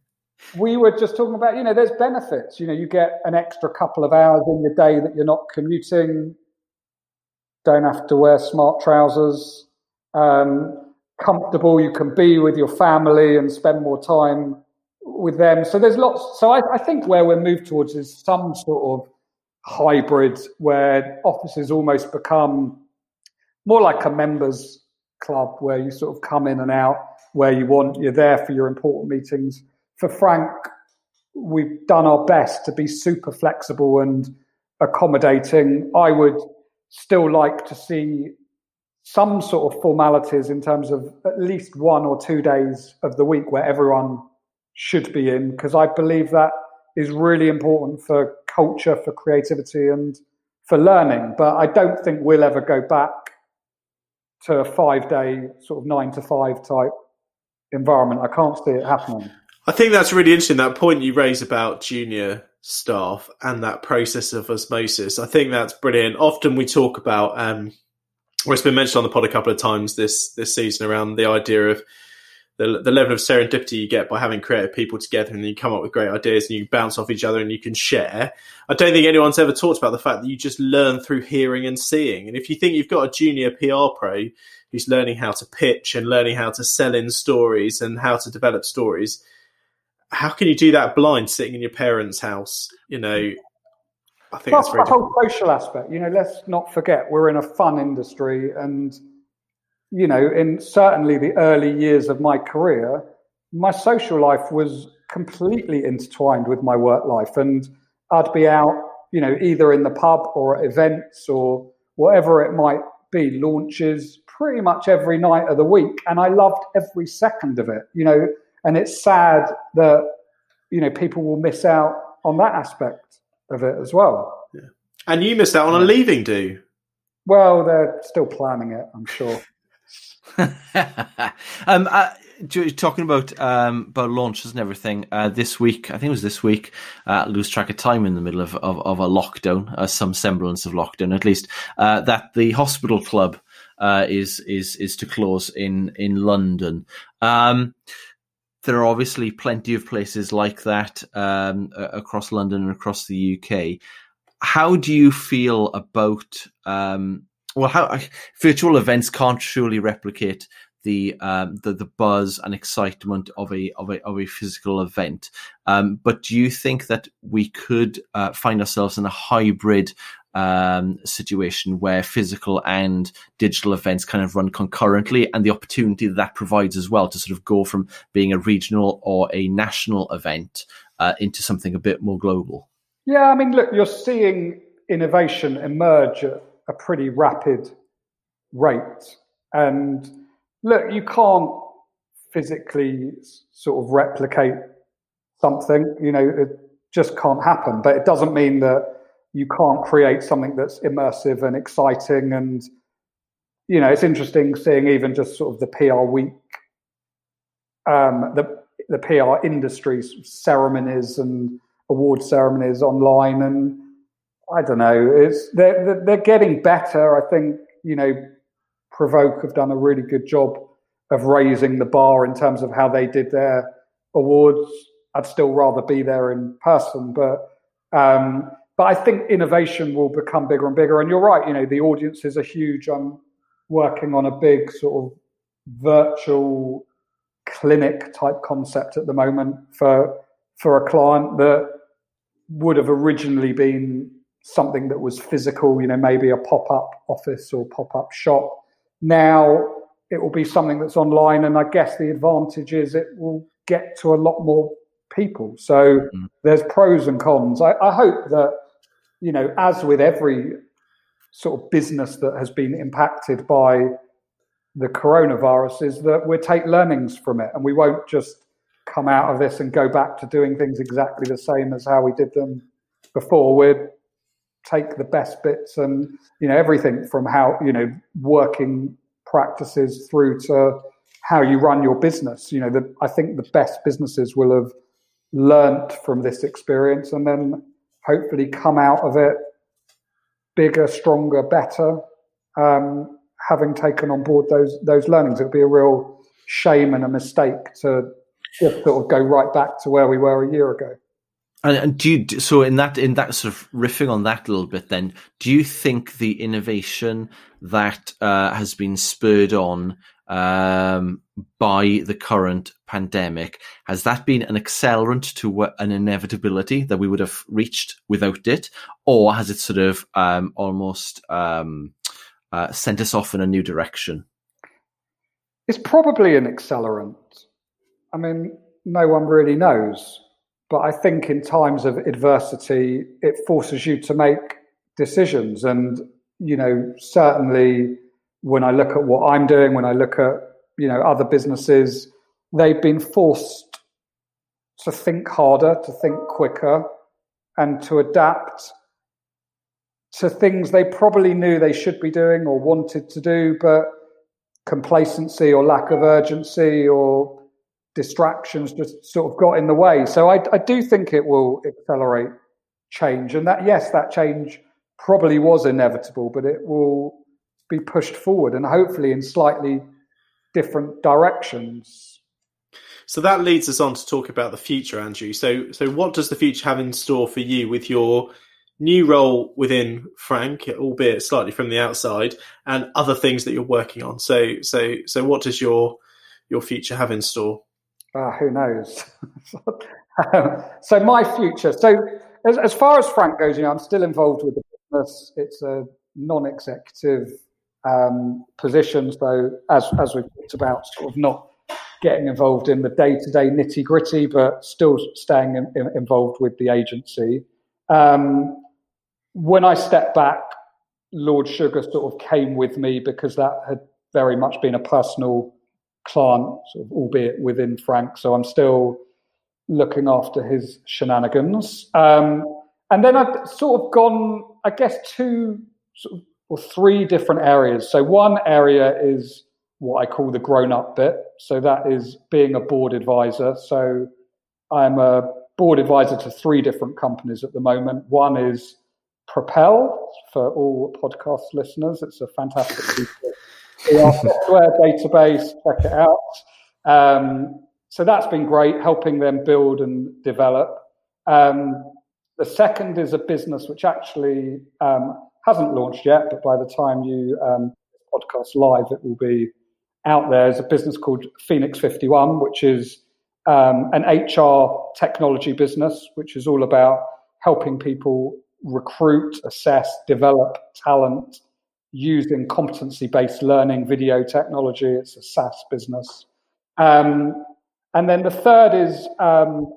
we were just talking about, you know, there's benefits. You know, you get an extra couple of hours in your day that you're not commuting, don't have to wear smart trousers, um, comfortable, you can be with your family and spend more time with them. So there's lots. So I, I think where we're moved towards is some sort of hybrid where offices almost become more like a members club where you sort of come in and out where you want, you're there for your important meetings. For Frank, we've done our best to be super flexible and accommodating. I would still like to see some sort of formalities in terms of at least one or two days of the week where everyone should be in, because I believe that is really important for culture, for creativity and for learning. But I don't think we'll ever go back to a five-day sort of nine to five type environment. I can't see it happening. I think that's really interesting, that point you raise about junior staff and that process of osmosis. I think that's brilliant. Often we talk about, um, or it's been mentioned on the pod a couple of times this this season, around the idea of the the level of serendipity you get by having creative people together, and you come up with great ideas and you bounce off each other and you can share. I don't think anyone's ever talked about the fact that you just learn through hearing and seeing. And if you think you've got a junior P R pro who's learning how to pitch and learning how to sell in stories and how to develop stories, how can you do that blind sitting in your parents' house? You know, I think Plus that's very the whole social aspect. You know, let's not forget we're in a fun industry, and you know, in certainly the early years of my career, my social life was completely intertwined with my work life, and I'd be out, you know, either in the pub or at events or whatever it might be launches pretty much every night of the week, and I loved every second of it. You know, and it's sad that, you know, people will miss out on that aspect of it as well. Yeah. And you missed out on a leaving do. Well, they're still planning it, I'm sure. um, uh, talking about um, about launches and everything, uh, this week, I think it was this week, uh, lose track of time in the middle of, of, of a lockdown, uh, some semblance of lockdown at least, uh, that the Hospital Club uh, is is is to close in, in London. Um, there are obviously plenty of places like that um, across London and across the U K. How do you feel about um, well, how virtual events can't truly replicate the um, the the buzz and excitement of a of a of a physical event? Um, but do you think that we could uh, find ourselves in a hybrid um, situation where physical and digital events kind of run concurrently, and the opportunity that, that provides as well to sort of go from being a regional or a national event uh, into something a bit more global? Yeah, I mean, look, you're seeing innovation emerge at a pretty rapid rate. And look, you can't physically sort of replicate something, you know, it just can't happen. But it doesn't mean that you can't create something that's immersive and exciting. And, you know, it's interesting seeing even just sort of the P R week, um, the, the P R industry's ceremonies and award ceremonies online, and I don't know, it's they're they're getting better. I think, you know, Provoke have done a really good job of raising the bar in terms of how they did their awards. I'd still rather be there in person, but um, but I think innovation will become bigger and bigger. And you're right, you know, the audiences are huge. I'm working on a big sort of virtual clinic type concept at the moment for for a client that would have originally been something that was physical, you know, maybe a pop-up office or pop-up shop. Now it will be something that's online, and I guess the advantage is it will get to a lot more people. So mm-hmm. there's pros and cons. I, I hope that, you know, as with every sort of business that has been impacted by the coronavirus, is that we'll take learnings from it, and we won't just come out of this and go back to doing things exactly the same as how we did them before. We'd take the best bits and, you know, everything from how, you know, working practices through to how you run your business. You know, the, I think the best businesses will have learnt from this experience and then hopefully come out of it bigger, stronger, better, um, having taken on board those those learnings. It would be a real shame and a mistake to just sort of go right back to where we were a year ago. And, and do you, so in that in that sort of riffing on that a little bit, then, do you think the innovation that uh, has been spurred on um, by the current pandemic, has that been an accelerant to an inevitability that we would have reached without it, or has it sort of um, almost um, uh, sent us off in a new direction? It's probably an accelerant. I mean, no one really knows. But I think in times of adversity, it forces you to make decisions. And, you know, certainly when I look at what I'm doing, when I look at, you know, other businesses, they've been forced to think harder, to think quicker, and to adapt to things they probably knew they should be doing or wanted to do, but complacency or lack of urgency or distractions just sort of got in the way. So I, I do think it will accelerate change, and that, yes, that change probably was inevitable, but it will be pushed forward and hopefully in slightly different directions. So that leads us on to talk about the future, Andrew. So, so what does the future have in store for you with your new role within Frank, albeit slightly from the outside, and other things that you're working on? So, so, so what does your your future have in store? Uh, who knows? um, so my future. So as, as far as Frank goes, you know, I'm still involved with the business. It's a non-executive um, position. So as as we've talked about, sort of not getting involved in the day-to-day nitty-gritty, but still staying in, in, involved with the agency. Um, when I step back, Lord Sugar sort of came with me because that had very much been a personal client, sort of, albeit within Frank. So I'm still looking after his shenanigans. Um, and then I've sort of gone, I guess, two sort of, or three different areas. So one area is what I call the grown-up bit. So that is being a board advisor. So I'm a board advisor to three different companies at the moment. One is Propel, for all podcast listeners. It's a fantastic piece of software database. Check it out. Um, so that's been great, helping them build and develop. Um, the second is a business which actually um, hasn't launched yet, but by the time you um, podcast live, it will be out there. Is a business called Phoenix fifty-one, which is um, an H R technology business, which is all about helping people recruit, assess, develop talent using competency-based learning, video technology. It's a SaaS business. Um, and then the third is um,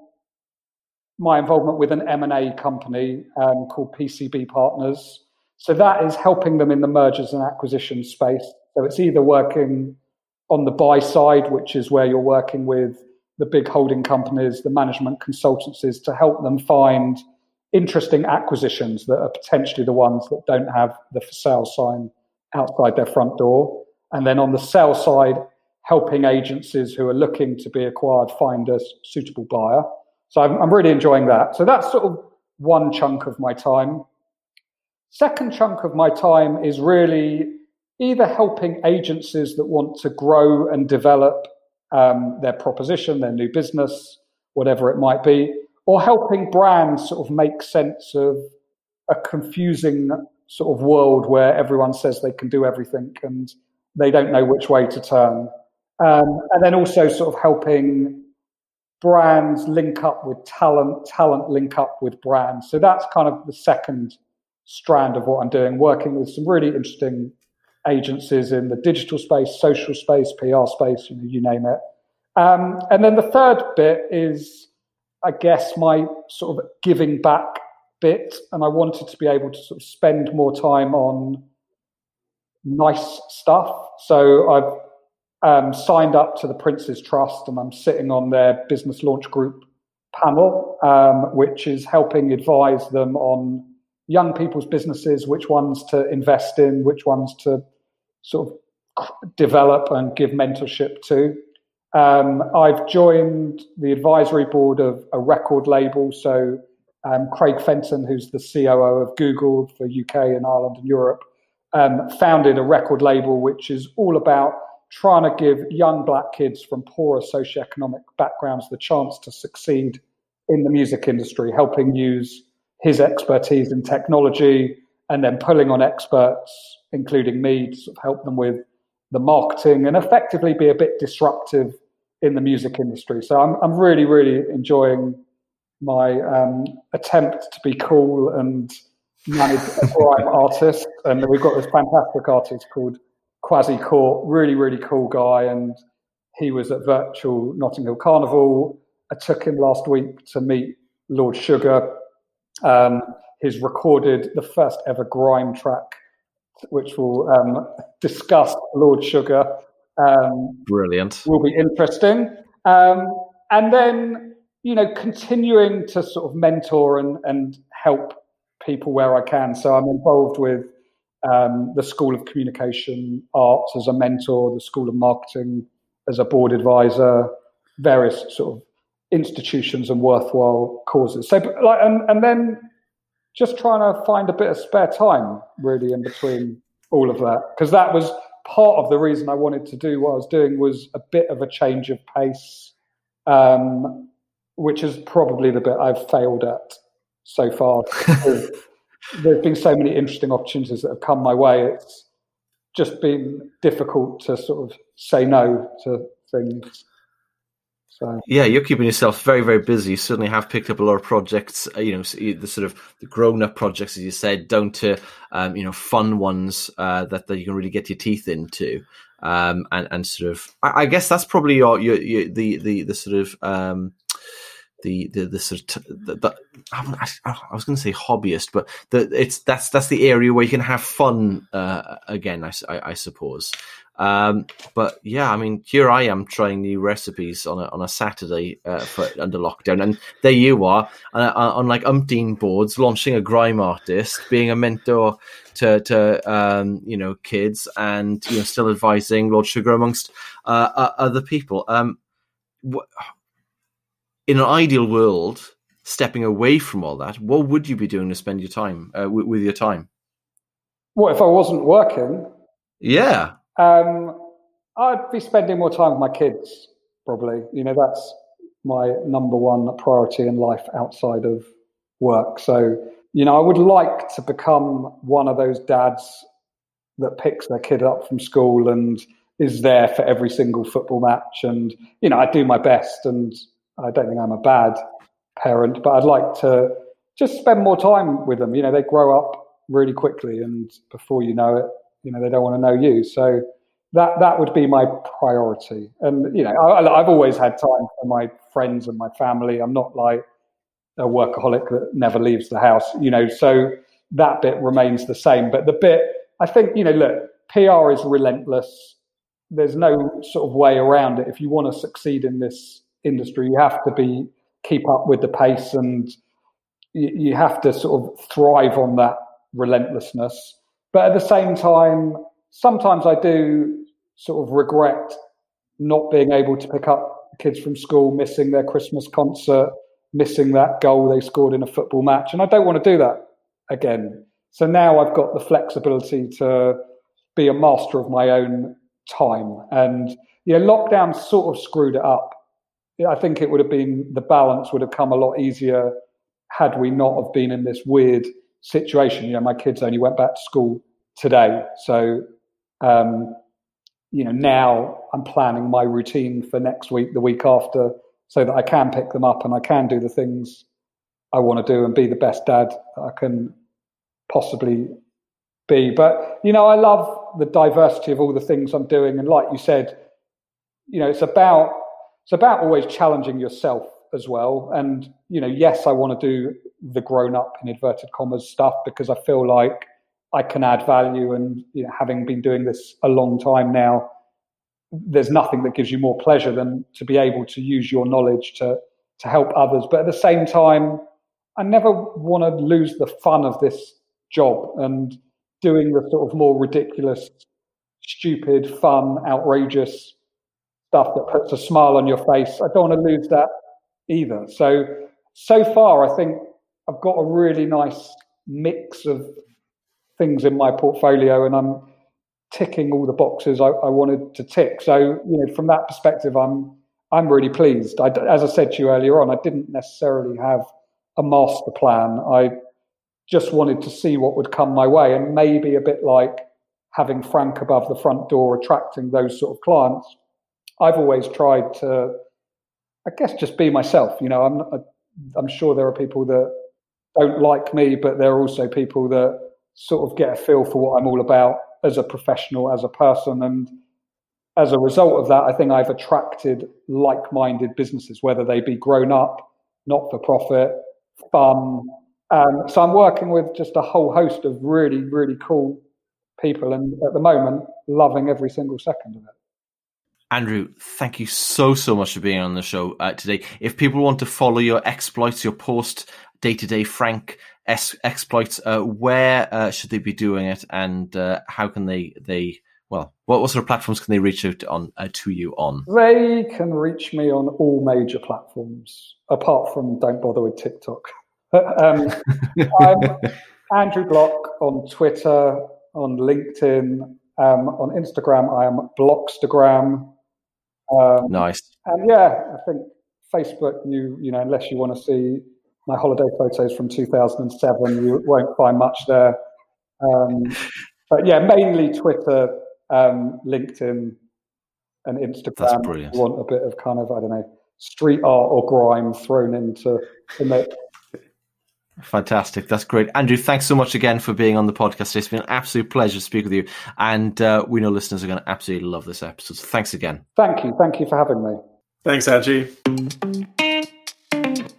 my involvement with an M and A company um, called P C B Partners. So that is helping them in the mergers and acquisitions space. So it's either working on the buy side, which is where you're working with the big holding companies, the management consultancies, to help them find interesting acquisitions that are potentially the ones that don't have the for sale sign outside their front door. And then on the sell side, helping agencies who are looking to be acquired find a suitable buyer. So I'm, I'm really enjoying that. So that's sort of one chunk of my time. Second chunk of my time is really either helping agencies that want to grow and develop um, their proposition, their new business, whatever it might be, or helping brands sort of make sense of a confusing sort of world where everyone says they can do everything and they don't know which way to turn. Um, and then also sort of helping brands link up with talent, talent link up with brands. So that's kind of the second strand of what I'm doing, working with some really interesting agencies in the digital space, social space, P R space, you know, you name it. Um, and then the third bit is, I guess, my sort of giving back bit. And I wanted to be able to sort of spend more time on nice stuff. So I've um, signed up to the Prince's Trust, and I'm sitting on their business launch group panel, um, which is helping advise them on young people's businesses, which ones to invest in, which ones to sort of develop and give mentorship to. Um, I've joined the advisory board of a record label. So um, Craig Fenton, who's the C O O of Google for U K and Ireland and Europe, um, founded a record label which is all about trying to give young black kids from poorer socioeconomic backgrounds the chance to succeed in the music industry, helping use his expertise in technology and then pulling on experts, including me, to sort of help them with the marketing and effectively be a bit disruptive in the music industry. So I'm I'm really, really enjoying my um, attempt to be cool and manage a grime artist. And we've got this fantastic artist called Kwasi Court, really, really cool guy. And he was at Virtual Notting Hill Carnival. I took him last week to meet Lord Sugar. Um, he's recorded the first ever grime track, which will um, discuss Lord Sugar. Um, Brilliant. Will be interesting. Um, and then, you know, continuing to sort of mentor and, and help people where I can. So I'm involved with um, the School of Communication Arts as a mentor, the School of Marketing as a board advisor, various sort of institutions and worthwhile causes. So, like, and, and then just trying to find a bit of spare time, really, in between all of that, because that was part of the reason I wanted to do what I was doing, was a bit of a change of pace, um, which is probably the bit I've failed at so far. There's been so many interesting opportunities that have come my way. It's just been difficult to sort of say no to things. So. Yeah, you're keeping yourself very, very busy. You certainly have picked up a lot of projects, uh, you know, the sort of the grown-up projects, as you said, down to, um, you know, fun ones uh, that, that you can really get your teeth into. Um, and, and sort of, I, I guess that's probably your, your, your, the, the, the sort of, um, the the, the sort of the, the, I, I was going to say hobbyist, but the, it's that's that's the area where you can have fun uh, again, I, I, I suppose. Um, but yeah, I mean, here I am trying new recipes on a on a Saturday uh, for under lockdown, and there you are uh, on like umpteen boards, launching a grime artist, being a mentor to to um, you know kids, and you know still advising Lord Sugar amongst uh, uh, other people. Um, wh- in an ideal world, stepping away from all that, what would you be doing to spend your time uh, with, with your time? What if I wasn't working? Yeah. Um, I'd be spending more time with my kids, probably. You know, that's my number one priority in life outside of work. So, you know, I would like to become one of those dads that picks their kid up from school and is there for every single football match. And, you know, I do my best, and I don't think I'm a bad parent, but I'd like to just spend more time with them. You know, they grow up really quickly, and before you know it, you know, they don't want to know you. So that that would be my priority. And, you know, I, I've always had time for my friends and my family. I'm not like a workaholic that never leaves the house, you know, so that bit remains the same. But the bit, I think, you know, look, P R is relentless. There's no sort of way around it. If you want to succeed in this industry, you have to be keep up with the pace, and you, you have to sort of thrive on that relentlessness. But at the same time, sometimes I do sort of regret not being able to pick up kids from school, missing their Christmas concert, missing that goal they scored in a football match. And I don't want to do that again. So now I've got the flexibility to be a master of my own time. And, you know, lockdown sort of screwed it up. I think it would have been, the balance would have come a lot easier had we not have been in this weird situation. You know, my kids only went back to school today. So, um, you know, now I'm planning my routine for next week, the week after, so that I can pick them up and I can do the things I want to do and be the best dad I can possibly be. But, you know, I love the diversity of all the things I'm doing. And like you said, you know, it's about, it's about always challenging yourself as well. And, you know, yes, I want to do the grown up in inverted commas stuff because I feel like I can add value. And, you know, having been doing this a long time now, there's nothing that gives you more pleasure than to be able to use your knowledge to, to help others. But at the same time, I never want to lose the fun of this job and doing the sort of more ridiculous, stupid, fun, outrageous stuff that puts a smile on your face. I don't want to lose that either. So, so far, I think I've got a really nice mix of things in my portfolio, and I'm ticking all the boxes I, I wanted to tick. So, you know, from that perspective, I'm I'm really pleased. I, as I said to you earlier on, I didn't necessarily have a master plan. I just wanted to see what would come my way, and maybe a bit like having Frank above the front door, attracting those sort of clients. I've always tried to, I guess, just be myself. You know, I'm I'm sure there are people that don't like me, but there are also people that sort of get a feel for what I'm all about as a professional, as a person. And as a result of that, I think I've attracted like-minded businesses, whether they be grown up, not-for-profit, fun. Um, so I'm working with just a whole host of really, really cool people. And at the moment, loving every single second of it. Andrew, thank you so, so much for being on the show uh, today. If people want to follow your exploits, your post day-to-day Frank es- exploits, uh, where uh, should they be doing it, and uh, how can they, they well, what, what sort of platforms can they reach out on uh, to you on? They can reach me on all major platforms, apart from don't bother with TikTok. um, I'm Andrew Block on Twitter, on LinkedIn, um, on Instagram. I am Blockstagram. Um, nice. And yeah, I think Facebook, you you know, unless you want to see my holiday photos from two thousand seven, you won't find much there. Um, but yeah, mainly Twitter, um, LinkedIn, and Instagram. That's brilliant. You want a bit of kind of, I don't know, street art or grime thrown into the mix. Fantastic. That's great. Andrew, thanks so much again for being on the podcast. It's been an absolute pleasure to speak with you. And uh, we know listeners are going to absolutely love this episode. So thanks again. Thank you. Thank you for having me. Thanks, Andrew.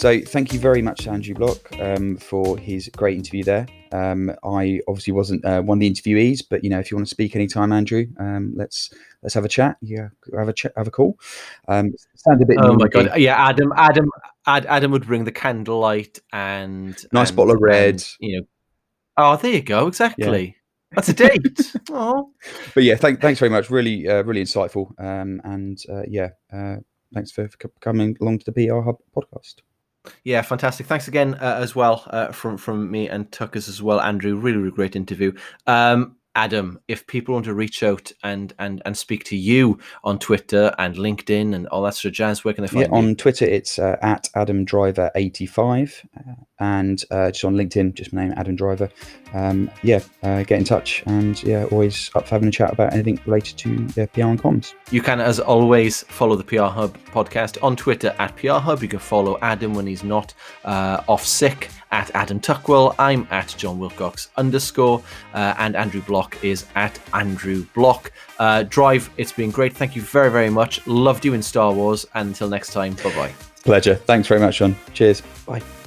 So thank you very much to Andrew Block um, for his great interview there. Um, I obviously wasn't uh, one of the interviewees, but you know, if you want to speak anytime, Andrew, um, let's let's have a chat. Yeah, have a ch- have a call. Um, sound a bit. Oh my moody. god! Yeah, Adam, Adam, Ad, Adam would bring the candlelight and Nice and, bottle of red. and, you know. Oh, there you go. Exactly. Yeah. That's a date. Oh. But yeah, thank, thanks very much. Really, uh, really insightful. Um, and uh, yeah, uh, thanks for, for coming along to the P R Hub podcast. Yeah, fantastic. Thanks again uh, as well uh, from from me and Tuckers as well, Andrew. Really, really great interview. Um, Adam, if people want to reach out and and and speak to you on Twitter and LinkedIn and all that sort of jazz, where can they find yeah, you? On Twitter, it's uh, at Adam Driver eighty-five, uh, and uh, just on LinkedIn, just my name, Adam Driver. Um, yeah, uh, get in touch, and yeah, always up for having a chat about anything related to uh, P R and comms. You can, as always, follow the P R Hub podcast on Twitter at P R Hub. You can follow Adam when he's not uh, off sick at Adam Tuckwell. I'm at John Wilcox underscore, uh, and Andrew Block is at Andrew Block. Uh, Drive, it's been great. Thank you very, very much. Loved you in Star Wars. And until next time, bye bye. Pleasure. Thanks very much, John. Cheers. Bye.